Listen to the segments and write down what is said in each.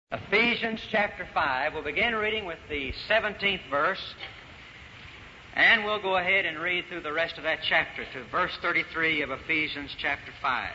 Ephesians chapter 5. We'll begin reading with the 17th verse, and we'll go ahead and read through the rest of that chapter to verse 33 of Ephesians chapter 5.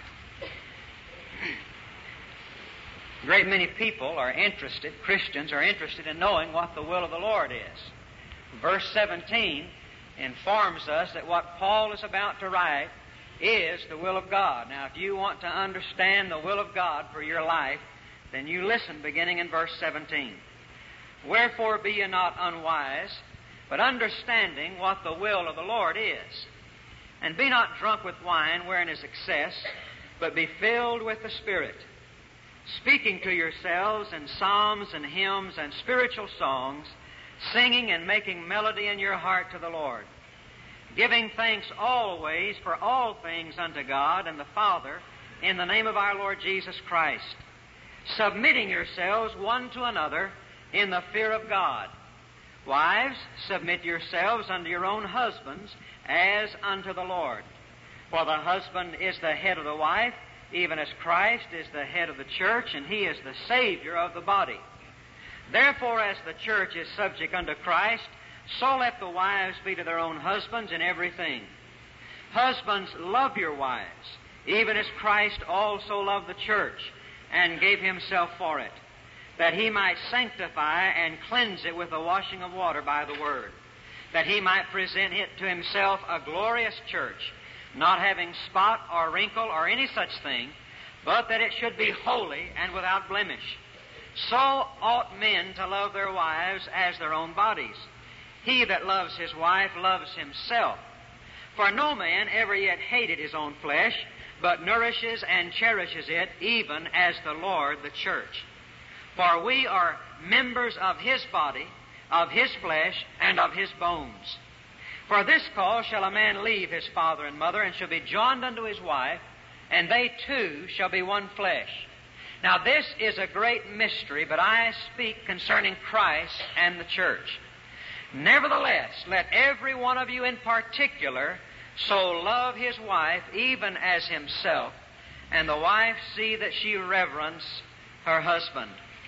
A great many people are interested, Christians are interested in knowing what the will of the Lord is. Verse 17 informs us that what Paul is about to write is the will of God. Now, if you want to understand the will of God for your life, then you listen beginning in verse 17. Wherefore be ye not unwise, but understanding what the will of the Lord is. And be not drunk with wine, wherein is excess, but be filled with the Spirit, speaking to yourselves in psalms and hymns and spiritual songs, singing and making melody in your heart to the Lord, giving thanks always for all things unto God and the Father, in the name of our Lord Jesus Christ, submitting yourselves one to another in the fear of God. Wives, submit yourselves unto your own husbands as unto the Lord. For the husband is the head of the wife, even as Christ is the head of the church, and he is the Savior of the body. Therefore, as the church is subject unto Christ, so let the wives be to their own husbands in everything. Husbands, love your wives, even as Christ also loved the church, and gave himself for it, that he might sanctify and cleanse it with the washing of water by the word, that he might present it to himself a glorious church, not having spot or wrinkle or any such thing, but that it should be holy and without blemish. So ought men to love their wives as their own bodies. He that loves his wife loves himself. For no man ever yet hated his own flesh, but nourishes and cherishes it, even as the Lord the church. For we are members of his body, of his flesh, and of his bones. For this cause shall a man leave his father and mother, and shall be joined unto his wife, and they two shall be one flesh. Now this is a great mystery, but I speak concerning Christ and the church. Nevertheless, let every one of you in particular so love his wife even as himself, and the wife see that she reverence her husband.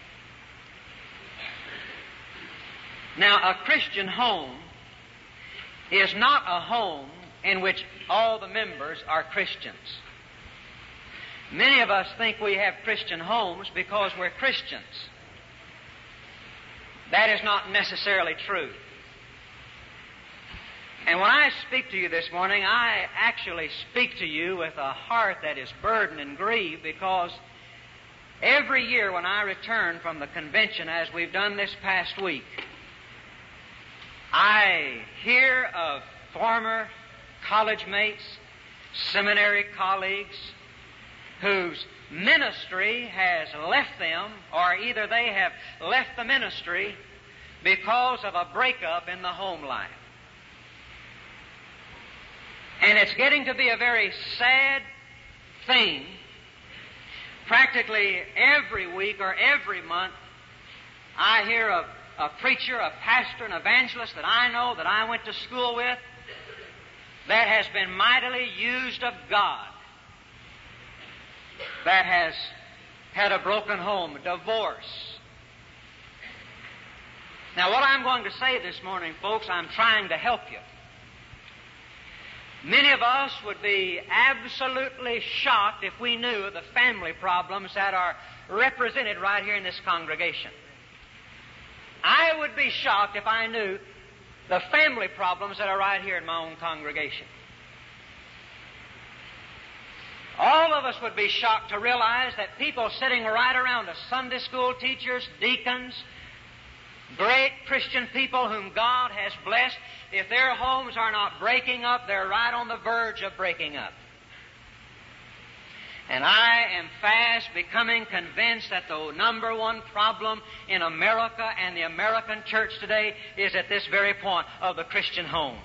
Now, a Christian home is not a home in which all the members are Christians. Many of us think we have Christian homes because we're Christians. That is not necessarily true. And when I speak to you this morning, I actually speak to you with a heart that is burdened and grieved, because every year when I return from the convention, as we've done this past week, I hear of former college mates, seminary colleagues, whose ministry has left them, or either they have left the ministry because of a breakup in the home life. And it's getting to be a very sad thing. Practically every week or every month, I hear of a preacher, a pastor, an evangelist that I know, that I went to school with, that has been mightily used of God, that has had a broken home, a divorce. Now, what I'm going to say this morning, folks, I'm trying to help you. Many of us would be absolutely shocked if we knew the family problems that are represented right here in this congregation. I would be shocked if I knew the family problems that are right here in my own congregation. All of us would be shocked to realize that people sitting right around us, Sunday school teachers, deacons, great Christian people whom God has blessed, if their homes are not breaking up, they're right on the verge of breaking up. And I am fast becoming convinced that the number one problem in America and the American church today is at this very point of the Christian home.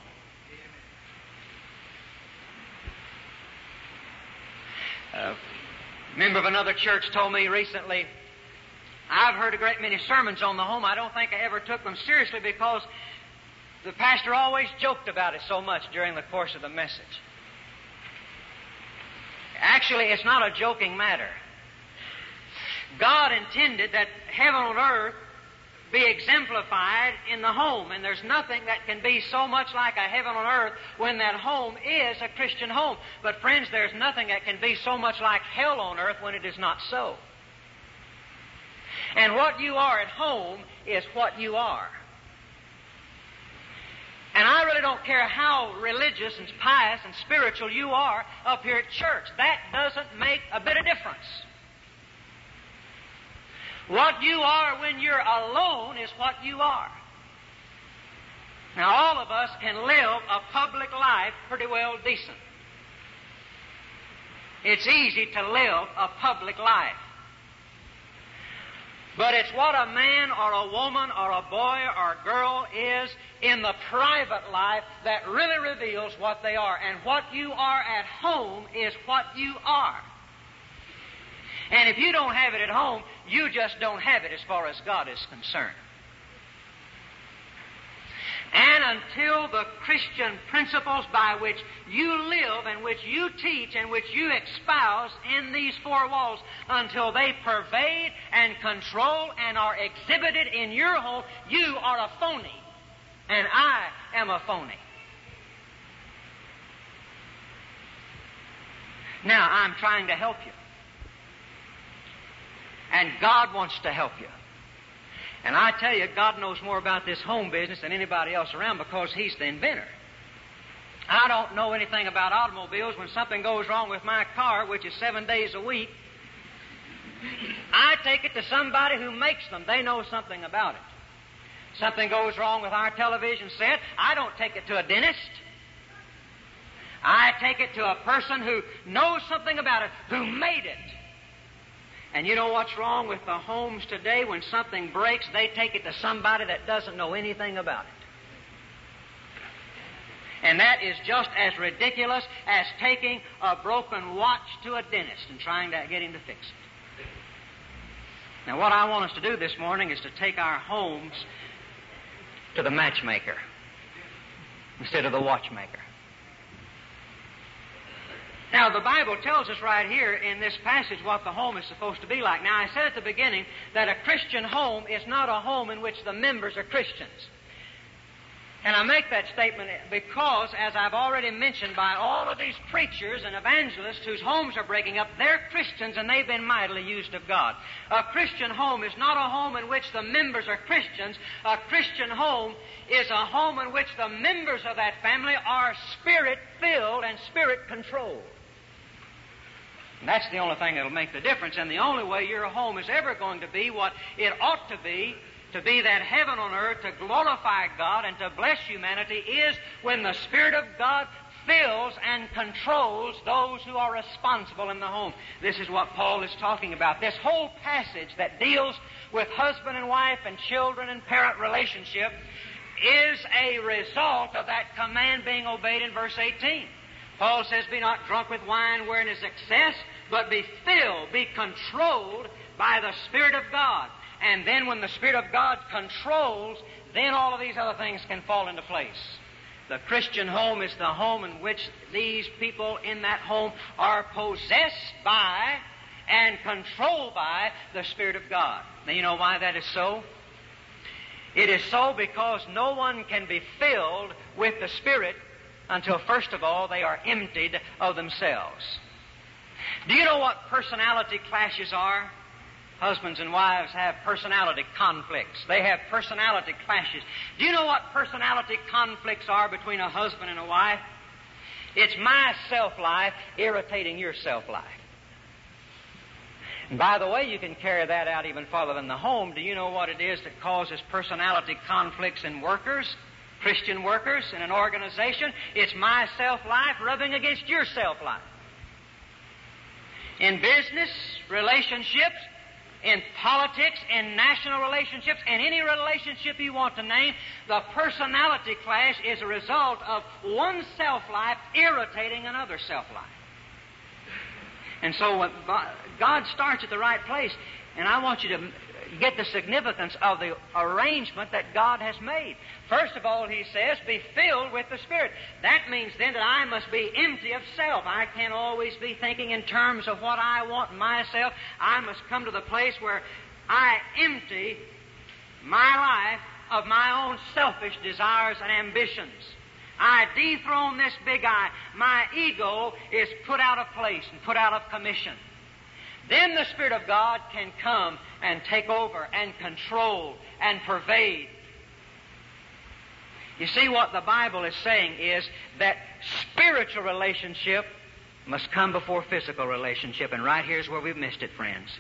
A member of another church told me recently, I've heard a great many sermons on the home. I don't think I ever took them seriously because the pastor always joked about it so much during the course of the message. Actually, it's not a joking matter. God intended that heaven on earth be exemplified in the home, and there's nothing that can be so much like a heaven on earth when that home is a Christian home. But friends, there's nothing that can be so much like hell on earth when it is not so. And what you are at home is what you are. And I really don't care how religious and pious and spiritual you are up here at church. That doesn't make a bit of difference. What you are when you're alone is what you are. Now, all of us can live a public life pretty well decent. It's easy to live a public life. But it's what a man or a woman or a boy or a girl is in the private life that really reveals what they are. And what you are at home is what you are. And if you don't have it at home, you just don't have it as far as God is concerned. And until the Christian principles by which you live and which you teach and which you espouse in these four walls, until they pervade and control and are exhibited in your home, you are a phony. And I am a phony. Now, I'm trying to help you. And God wants to help you. And I tell you, God knows more about this home business than anybody else around because He's the inventor. I don't know anything about automobiles. When something goes wrong with my car, which is 7 days a week, I take it to somebody who makes them. They know something about it. Something goes wrong with our television set, I don't take it to a dentist. I take it to a person who knows something about it, who made it. And you know what's wrong with the homes today? When something breaks, they take it to somebody that doesn't know anything about it. And that is just as ridiculous as taking a broken watch to a dentist and trying to get him to fix it. Now, what I want us to do this morning is to take our homes to the matchmaker instead of the watchmaker. Now, the Bible tells us right here in this passage what the home is supposed to be like. Now, I said at the beginning that a Christian home is not a home in which the members are Christians. And I make that statement because, as I've already mentioned, by all of these preachers and evangelists whose homes are breaking up, they're Christians and they've been mightily used of God. A Christian home is not a home in which the members are Christians. A Christian home is a home in which the members of that family are Spirit-filled and Spirit-controlled. And that's the only thing that will make the difference. And the only way your home is ever going to be what it ought to be that heaven on earth, to glorify God and to bless humanity, is when the Spirit of God fills and controls those who are responsible in the home. This is what Paul is talking about. This whole passage that deals with husband and wife and children and parent relationship is a result of that command being obeyed in verse 18. Paul says, be not drunk with wine wherein is excess, but be filled, be controlled by the Spirit of God. And then when the Spirit of God controls, then all of these other things can fall into place. The Christian home is the home in which these people in that home are possessed by and controlled by the Spirit of God. Now, you know why that is so? It is so because no one can be filled with the Spirit until, first of all, they are emptied of themselves. Do you know what personality clashes are? Husbands and wives have personality conflicts. They have personality clashes. Do you know what personality conflicts are between a husband and a wife? It's my self-life irritating your self-life. And by the way, you can carry that out even farther than the home. Do you know what it is that causes personality conflicts in workers? Christian workers in an organization? It's my self-life rubbing against your self-life. In business, relationships, in politics, in national relationships, and any relationship you want to name, the personality clash is a result of one self-life irritating another self-life. And so God starts at the right place. And I want you to get the significance of the arrangement that God has made. First of all, he says, be filled with the Spirit. That means then that I must be empty of self. I can't always be thinking in terms of what I want myself. I must come to the place where I empty my life of my own selfish desires and ambitions. I dethrone this big I. My ego is put out of place and put out of commission. Then the Spirit of God can come and take over and control and pervade. You see, what the Bible is saying is that spiritual relationship must come before physical relationship, and right here's where we've missed it, friends.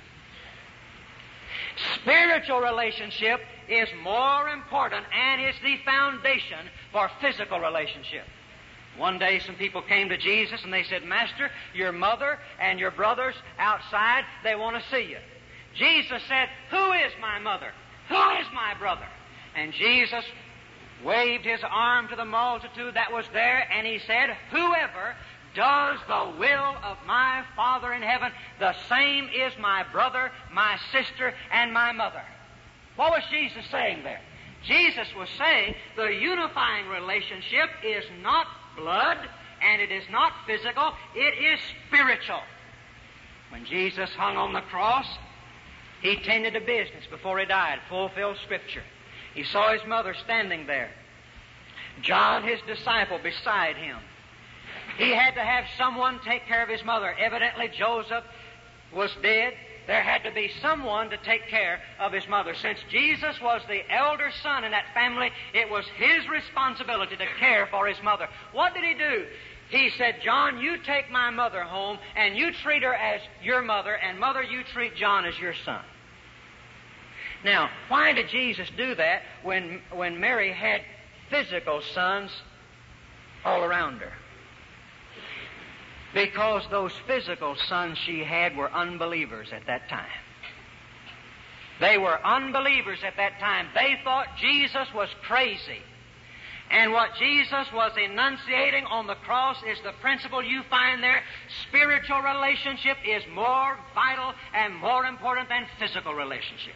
Spiritual relationship is more important and is the foundation for physical relationship. One day some people came to Jesus and they said, Master, your mother and your brothers outside, they want to see you. Jesus said, who is my mother? Who is my brother? And Jesus waved his arm to the multitude that was there, and he said, whoever does the will of my Father in heaven, the same is my brother, my sister, and my mother. What was Jesus saying there? Jesus was saying the unifying relationship is not blood, and it is not physical, it is spiritual. When Jesus hung on the cross, he tended to business before he died, fulfilled Scripture. He saw his mother standing there, John, his disciple, beside him. He had to have someone take care of his mother. Evidently, Joseph was dead. There had to be someone to take care of his mother. Since Jesus was the elder son in that family, it was his responsibility to care for his mother. What did he do? He said, John, you take my mother home, and you treat her as your mother, and mother, you treat John as your son. Now, why did Jesus do that when Mary had physical sons all around her? Because those physical sons she had were unbelievers at that time. They were unbelievers at that time. They thought Jesus was crazy. And what Jesus was enunciating on the cross is the principle you find there. Spiritual relationship is more vital and more important than physical relationship.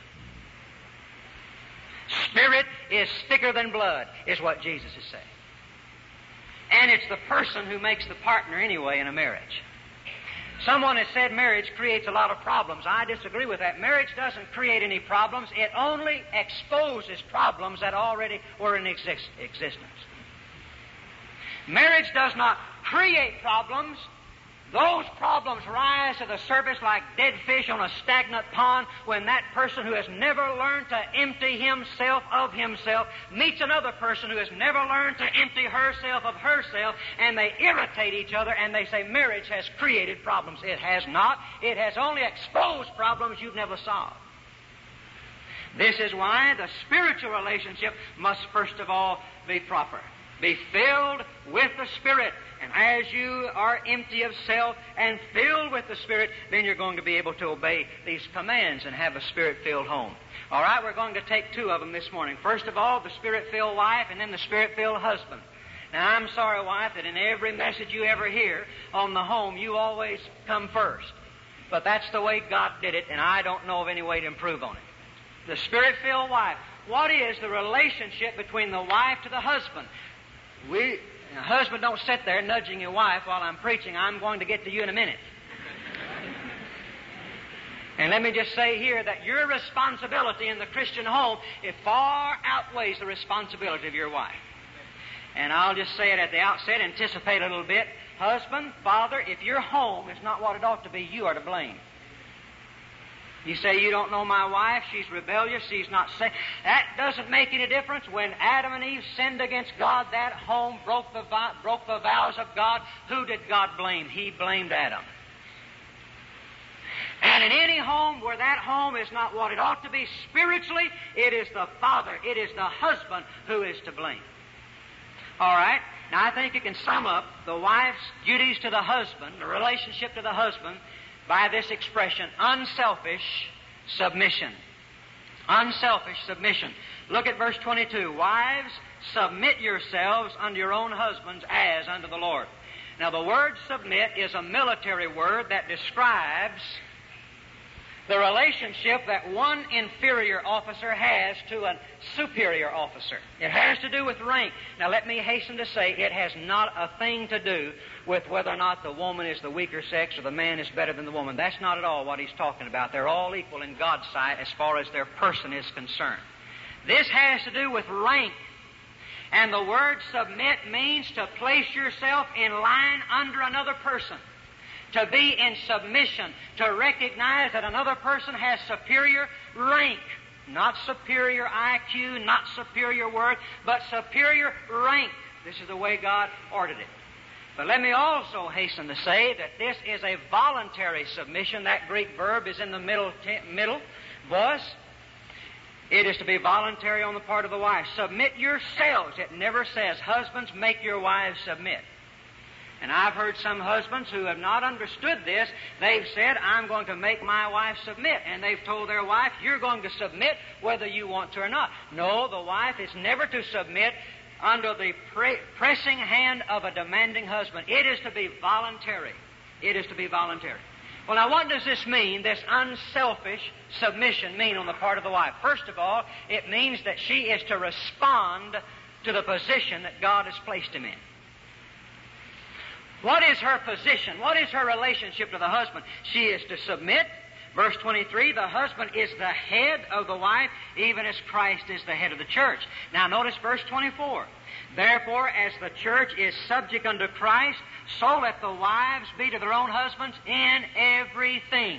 Spirit is thicker than blood, is what Jesus is saying. And it's the person who makes the partner anyway in a marriage. Someone has said marriage creates a lot of problems. I disagree with that. Marriage doesn't create any problems. It only exposes problems that already were in existence. Marriage does not create problems. Those problems rise to the surface like dead fish on a stagnant pond when that person who has never learned to empty himself of himself meets another person who has never learned to empty herself of herself, and they irritate each other and they say marriage has created problems. It has not. It has only exposed problems you've never solved. This is why the spiritual relationship must first of all be proper. Be filled with the Spirit. And as you are empty of self and filled with the Spirit, then you're going to be able to obey these commands and have a Spirit-filled home. All right, we're going to take two of them this morning. First of all, the Spirit-filled wife, and then the Spirit-filled husband. Now, I'm sorry, wife, that in every message you ever hear on the home, you always come first. But that's the way God did it, and I don't know of any way to improve on it. The Spirit-filled wife. What is the relationship between the wife to the husband? A husband don't sit there nudging your wife while I'm preaching. I'm going to get to you in a minute. And let me just say here that your responsibility in the Christian home, it far outweighs the responsibility of your wife. And I'll just say it at the outset, anticipate a little bit. Husband, father, if your home is not what it ought to be, you are to blame. You say, you don't know my wife, she's rebellious, she's not saved. That doesn't make any difference. When Adam and Eve sinned against God, that home broke the vows of God. Who did God blame? He blamed Adam. And in any home where that home is not what it ought to be spiritually, it is the father, it is the husband who is to blame. All right? Now, I think you can sum up the wife's duties to the husband, the relationship to the husband, by this expression, unselfish submission. Unselfish submission. Look at verse 22. Wives, submit yourselves unto your own husbands as unto the Lord. Now, the word submit is a military word that describes the relationship that one inferior officer has to a superior officer. It has to do with rank. Now let me hasten to say it has not a thing to do with whether or not the woman is the weaker sex or the man is better than the woman. That's not at all what he's talking about. They're all equal in God's sight as far as their person is concerned. This has to do with rank. And the word submit means to place yourself in line under another person. To be in submission, to recognize that another person has superior rank, not superior IQ, not superior worth, but superior rank. This is the way God ordered it. But let me also hasten to say that this is a voluntary submission. That Greek verb is in the middle voice. It is to be voluntary on the part of the wife. Submit yourselves. It never says, husbands, make your wives submit. And I've heard some husbands who have not understood this. They've said, I'm going to make my wife submit. And they've told their wife, you're going to submit whether you want to or not. No, the wife is never to submit under the pressing hand of a demanding husband. It is to be voluntary. It is to be voluntary. Well, now what does this mean, this unselfish submission mean on the part of the wife? First of all, it means that she is to respond to the position that God has placed him in. What is her position? What is her relationship to the husband? She is to submit. Verse 23, the husband is the head of the wife, even as Christ is the head of the church. Now notice verse 24. Therefore, as the church is subject unto Christ, so let the wives be to their own husbands in everything.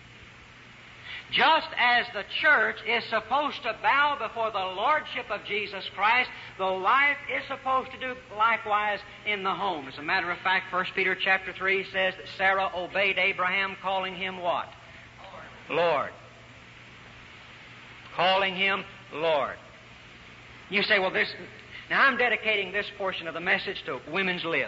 Just as the church is supposed to bow before the lordship of Jesus Christ, the wife is supposed to do likewise in the home. As a matter of fact, 1 Peter chapter 3 says that Sarah obeyed Abraham, calling him what? Lord. Calling him Lord. You say, well, this... Now, I'm dedicating this portion of the message to women's lib.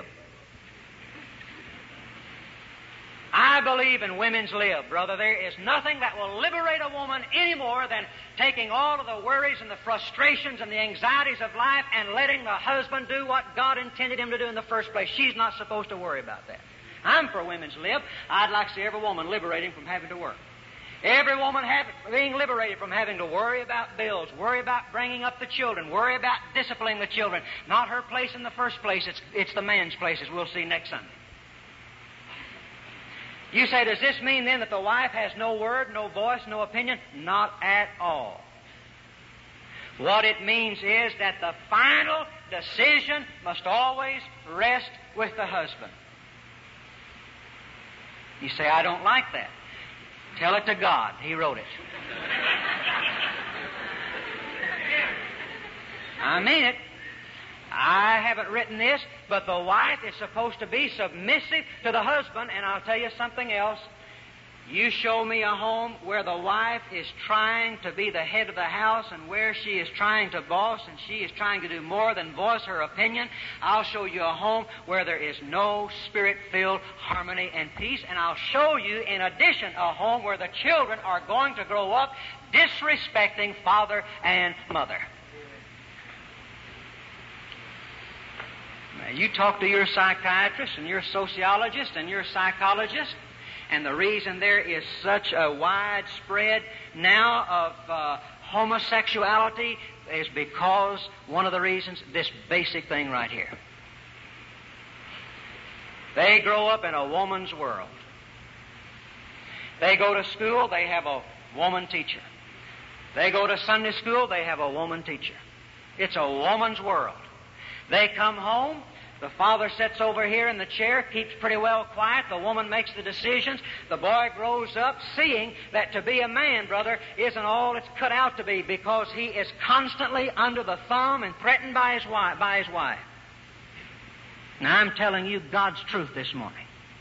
I believe in women's lib, brother. There is nothing that will liberate a woman any more than taking all of the worries and the frustrations and the anxieties of life and letting the husband do what God intended him to do in the first place. She's not supposed to worry about that. I'm for women's lib. I'd like to see every woman liberating from having to work. Every woman being liberated from having to worry about bills, worry about bringing up the children, worry about disciplining the children. Not her place in the first place. It's the man's place, as we'll see next Sunday. You say, does this mean then that the wife has no word, no voice, no opinion? Not at all. What it means is that the final decision must always rest with the husband. You say, I don't like that. Tell it to God. He wrote it. I mean it. I haven't written this, but the wife is supposed to be submissive to the husband, and I'll tell you something else. You show me a home where the wife is trying to be the head of the house and where she is trying to boss and she is trying to do more than voice her opinion. I'll show you a home where there is no spirit-filled harmony and peace, and I'll show you, in addition, a home where the children are going to grow up disrespecting father and mother. Now, you talk to your psychiatrist and your sociologist and your psychologist, and the reason there is such a widespread now of homosexuality is because one of the reasons, this basic thing right here. They grow up in a woman's world. They go to school, they have a woman teacher. They go to Sunday school, they have a woman teacher. It's a woman's world. They come home, the father sits over here in the chair, keeps pretty well quiet, the woman makes the decisions, the boy grows up seeing that to be a man, brother, isn't all it's cut out to be, because he is constantly under the thumb and threatened by his wife. Now I'm telling you God's truth this morning.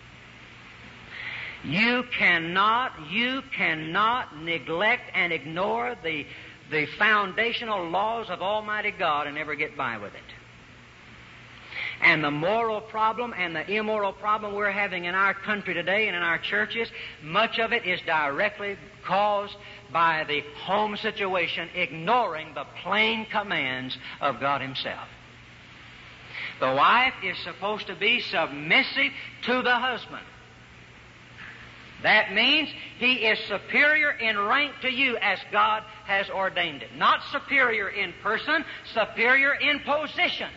You cannot neglect and ignore the foundational laws of Almighty God and never get by with it. And the moral problem and the immoral problem we're having in our country today and in our churches, much of it is directly caused by the home situation ignoring the plain commands of God Himself. The wife is supposed to be submissive to the husband. That means he is superior in rank to you as God has ordained it. Not superior in person, superior in position.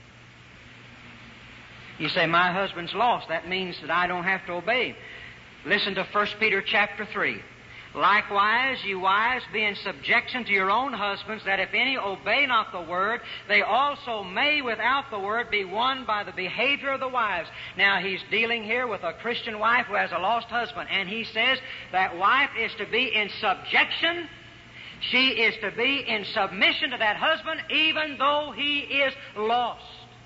You say, my husband's lost. That means that I don't have to obey him. Listen to 1 Peter chapter 3. Likewise, you wives, be in subjection to your own husbands, that if any obey not the word, they also may without the word be won by the behavior of the wives. Now, he's dealing here with a Christian wife who has a lost husband, and he says that wife is to be in subjection. She is to be in submission to that husband, even though he is lost.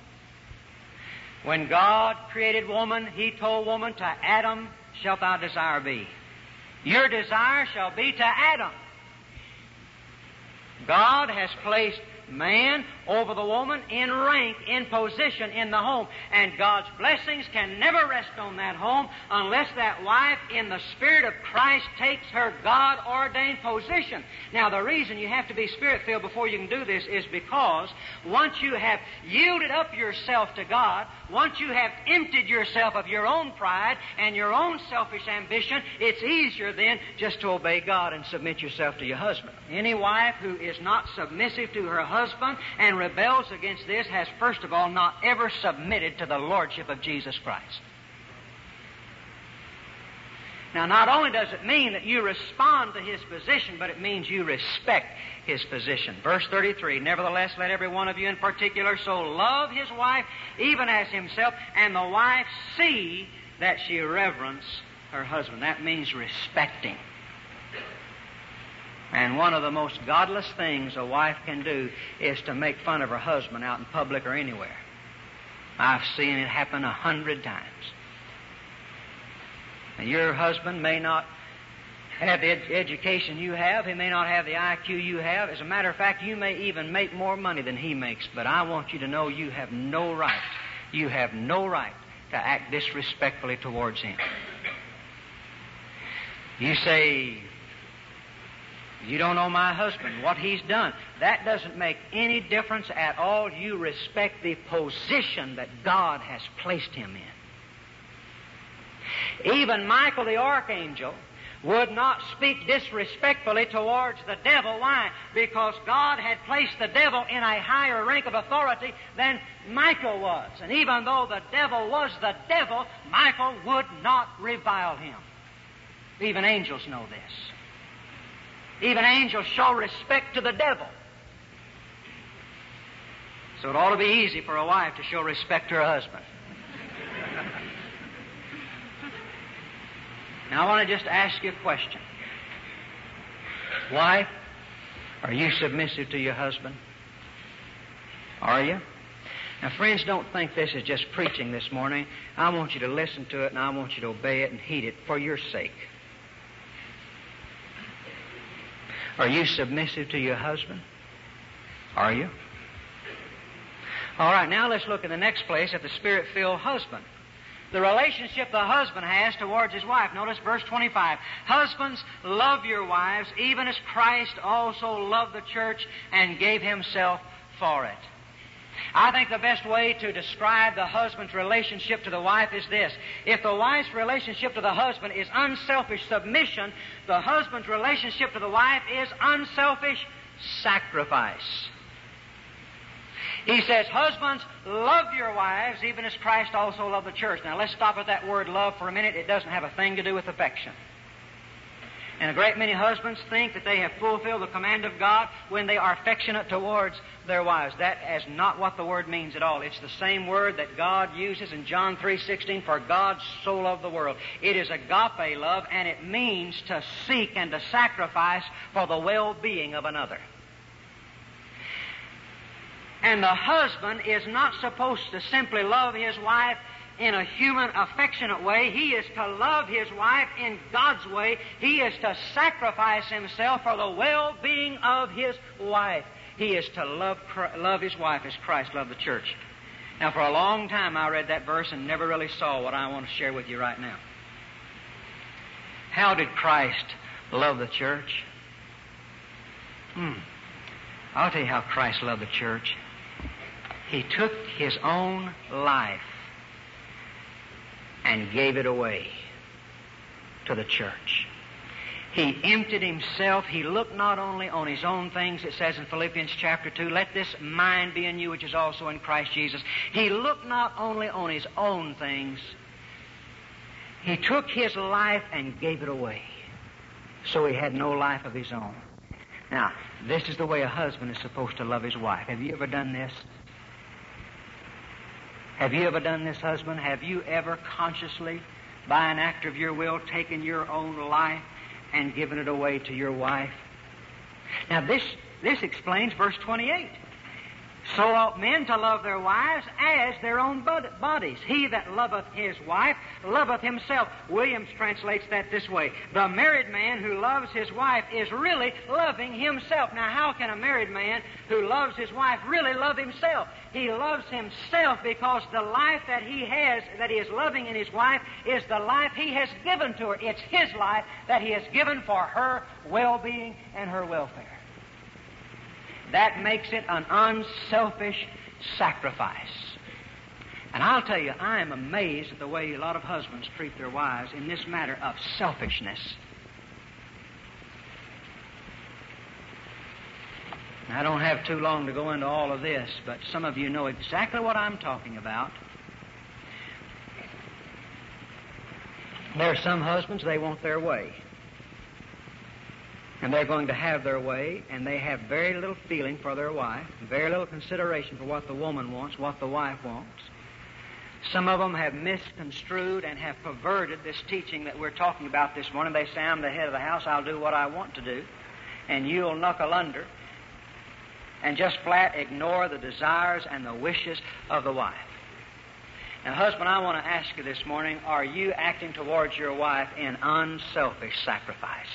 When God created woman, he told woman, to Adam shalt thou desire be. Your desire shall be to Adam. God has placed man over the woman in rank, in position in the home. And God's blessings can never rest on that home unless that wife in the Spirit of Christ takes her God-ordained position. Now, the reason you have to be Spirit-filled before you can do this is because once you have yielded up yourself to God, once you have emptied yourself of your own pride and your own selfish ambition, it's easier then just to obey God and submit yourself to your husband. Any wife who is not submissive to her husband and rebels against this has, first of all, not ever submitted to the Lordship of Jesus Christ. Now, not only does it mean that you respond to his position, but it means you respect his position. Verse 33, nevertheless, let every one of you in particular so love his wife, even as himself, and the wife see that she reverence her husband. That means respecting. And one of the most godless things a wife can do is to make fun of her husband out in public or anywhere. I've seen it happen 100 times. And your husband may not have the education you have. He may not have the IQ you have. As a matter of fact, you may even make more money than he makes. But I want you to know you have no right. You have no right to act disrespectfully towards him. You say, you don't know my husband, what he's done. That doesn't make any difference at all. You respect the position that God has placed him in. Even Michael the archangel would not speak disrespectfully towards the devil. Why? Because God had placed the devil in a higher rank of authority than Michael was. And even though the devil was the devil, Michael would not revile him. Even angels know this. Even angels show respect to the devil. So it ought to be easy for a wife to show respect to her husband. Now I want to just ask you a question. Wife, are you submissive to your husband? Are you? Now friends, don't think this is just preaching this morning. I want you to listen to it and I want you to obey it and heed it for your sake. Are you submissive to your husband? Are you? All right, now let's look in the next place at the Spirit-filled husband. The relationship the husband has towards his wife. Notice verse 25. Husbands, love your wives, even as Christ also loved the church and gave himself for it. I think the best way to describe the husband's relationship to the wife is this. If the wife's relationship to the husband is unselfish submission, the husband's relationship to the wife is unselfish sacrifice. He says, husbands, love your wives, even as Christ also loved the church. Now, let's stop at that word love for a minute. It doesn't have a thing to do with affection. And a great many husbands think that they have fulfilled the command of God when they are affectionate towards their wives. That is not what the word means at all. It's the same word that God uses in John 3:16, for God so loved the world. It is agape love, and it means to seek and to sacrifice for the well-being of another. And the husband is not supposed to simply love his wife in a human, affectionate way. He is to love his wife in God's way. He is to sacrifice himself for the well-being of his wife. He is to love his wife as Christ loved the church. Now, for a long time I read that verse and never really saw what I want to share with you right now. How did Christ love the church? I'll tell you how Christ loved the church. He took his own life and gave it away. to the church. He emptied himself. He looked not only on his own things, it says in Philippians chapter 2, let this mind be in you which is also in Christ Jesus. He looked not only on his own things, he took his life and gave it away. So he had no life of his own. Now, this is the way a husband is supposed to love his wife. Have you ever done this? Have you ever done this, husband? Have you ever consciously, by an act of your will, taken your own life and given it away to your wife? Now, this explains verse 28. So ought men to love their wives as their own bodies. He that loveth his wife loveth himself. Williams translates that this way. The married man who loves his wife is really loving himself. Now, how can a married man who loves his wife really love himself? He loves himself because the life that he has, that he is loving in his wife, is the life he has given to her. It's his life that he has given for her well-being and her welfare. That makes it an unselfish sacrifice. And I'll tell you, I am amazed at the way a lot of husbands treat their wives in this matter of selfishness. I don't have too long to go into all of this, but some of you know exactly what I'm talking about. There are some husbands, they want their way. And they're going to have their way, and they have very little feeling for their wife, very little consideration for what the woman wants, what the wife wants. Some of them have misconstrued and have perverted this teaching that we're talking about this morning. They say, I'm the head of the house, I'll do what I want to do, and you'll knuckle under and just flat ignore the desires and the wishes of the wife. Now, husband, I want to ask you this morning, are you acting towards your wife in unselfish sacrifice?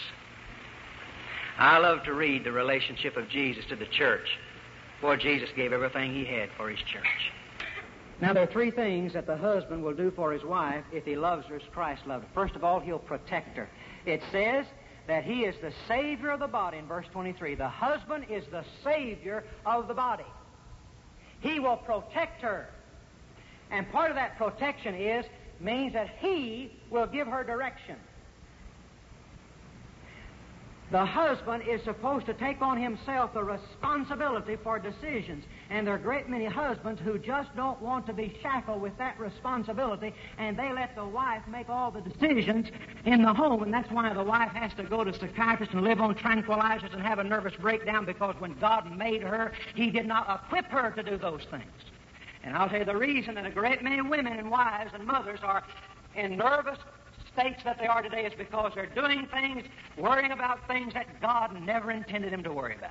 I love to read the relationship of Jesus to the church. Boy, Jesus gave everything he had for his church. Now, there are three things that the husband will do for his wife if he loves her as Christ loved her. First of all, he'll protect her. It says that he is the Savior of the body in verse 23. The husband is the Savior of the body. He will protect her. And part of that protection means that he will give her direction. The husband is supposed to take on himself the responsibility for decisions. And there are a great many husbands who just don't want to be shackled with that responsibility, and they let the wife make all the decisions in the home. And that's why the wife has to go to psychiatrists and live on tranquilizers and have a nervous breakdown, because when God made her, he did not equip her to do those things. And I'll tell you the reason that a great many women and wives and mothers are in nervous states that they are today is because they're doing things, worrying about things that God never intended them to worry about.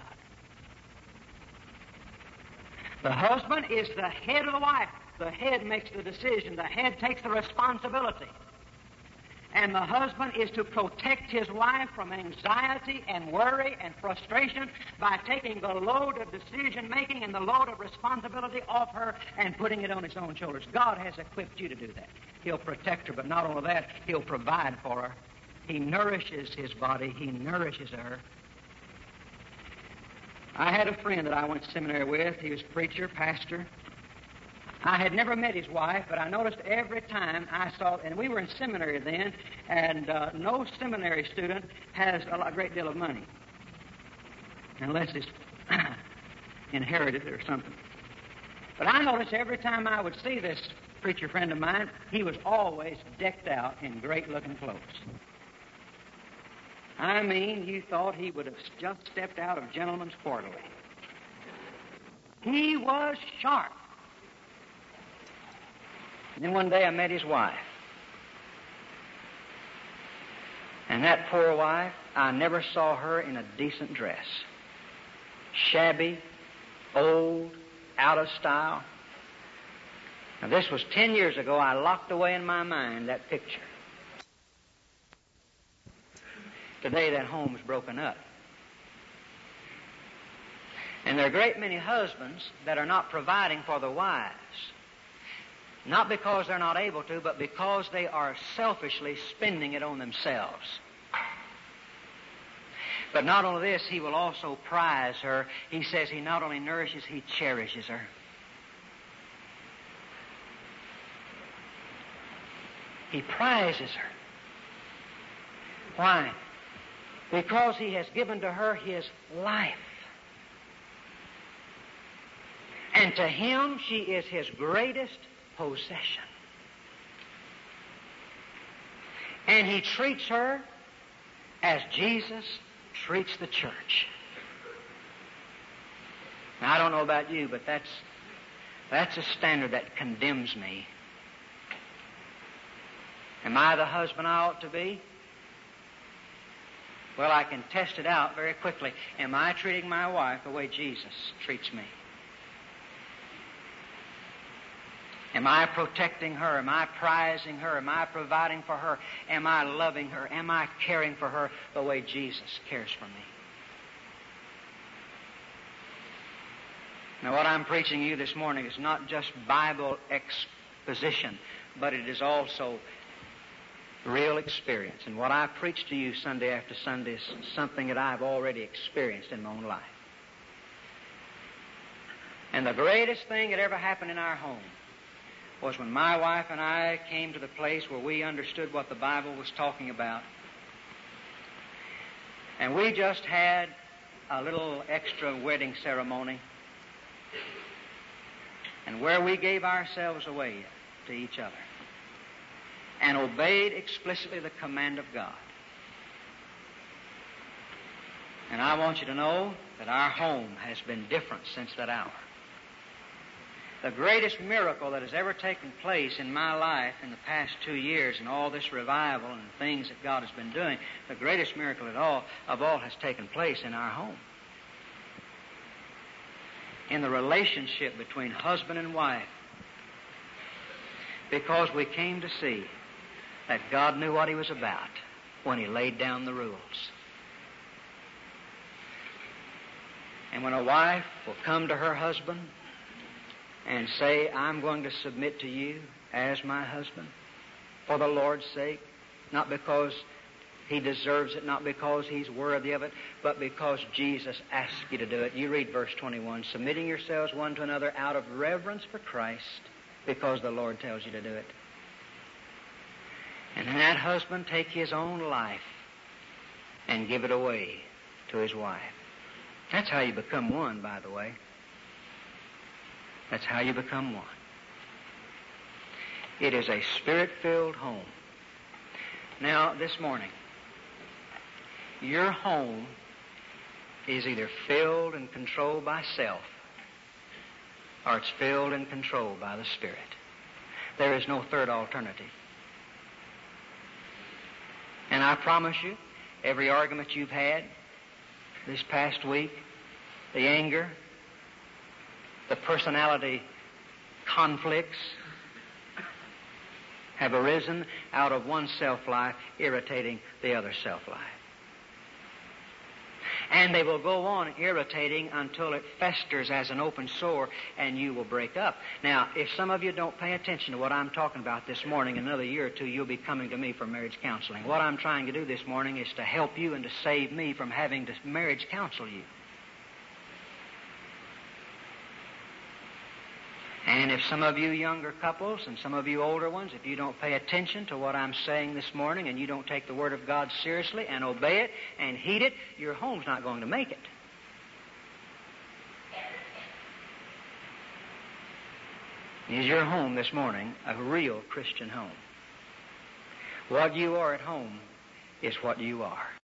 The husband is the head of the wife. The head makes the decision. The head takes the responsibility. And the husband is to protect his wife from anxiety and worry and frustration by taking the load of decision-making and the load of responsibility off her and putting it on his own shoulders. God has equipped you to do that. He'll protect her, but not only that, he'll provide for her. He nourishes his body. He nourishes her. I had a friend that I went to seminary with. He was a preacher, pastor. I had never met his wife, but I noticed every time I saw, and we were in seminary then, and no seminary student has a great deal of money, unless it's inherited or something. But I noticed every time I would see this preacher friend of mine, he was always decked out in great-looking clothes. I mean, you thought he would have just stepped out of Gentleman's Quarterly. He was sharp. And then one day I met his wife. And that poor wife, I never saw her in a decent dress. Shabby, old, out of style. Now, this was 10 years ago. I locked away in my mind that picture. Today, that home's broken up. And there are a great many husbands that are not providing for their wives. Not because they're not able to, but because they are selfishly spending it on themselves. But not only this, he will also prize her. He says he not only nourishes, he cherishes her. He prizes her. Why? Because He has given to her His life. And to Him she is His greatest possession. And He treats her as Jesus treats the church. Now, I don't know about you, but that's a standard that condemns me. Am I the husband I ought to be? Well, I can test it out very quickly. Am I treating my wife the way Jesus treats me? Am I protecting her? Am I prizing her? Am I providing for her? Am I loving her? Am I caring for her the way Jesus cares for me? Now, what I'm preaching to you this morning is not just Bible exposition, but it is also real experience. And what I preach to you Sunday after Sunday is something that I've already experienced in my own life. And the greatest thing that ever happened in our home was when my wife and I came to the place where we understood what the Bible was talking about. And we just had a little extra wedding ceremony, and where we gave ourselves away to each other and obeyed explicitly the command of God. And I want you to know that our home has been different since that hour. The greatest miracle that has ever taken place in my life in the past 2 years and all this revival and things that God has been doing, the greatest miracle of all has taken place in our home. In the relationship between husband and wife. Because we came to see that God knew what He was about when He laid down the rules. And when a wife will come to her husband and say, I'm going to submit to you as my husband for the Lord's sake, not because he deserves it, not because he's worthy of it, but because Jesus asked you to do it. You read verse 21, submitting yourselves one to another out of reverence for Christ, because the Lord tells you to do it. And then that husband take his own life and give it away to his wife. That's how you become one, by the way. That's how you become one. It is a Spirit-filled home. Now, this morning, your home is either filled and controlled by self, or it's filled and controlled by the Spirit. There is no third alternative. And I promise you, every argument you've had this past week, the anger, the personality conflicts have arisen out of one self-life irritating the other self-life. And they will go on irritating until it festers as an open sore and you will break up. Now, if some of you don't pay attention to what I'm talking about this morning, in another year or two, you'll be coming to me for marriage counseling. What I'm trying to do this morning is to help you and to save me from having to marriage counsel you. And if some of you younger couples and some of you older ones, if you don't pay attention to what I'm saying this morning and you don't take the Word of God seriously and obey it and heed it, your home's not going to make it. Is your home this morning a real Christian home? What you are at home is what you are.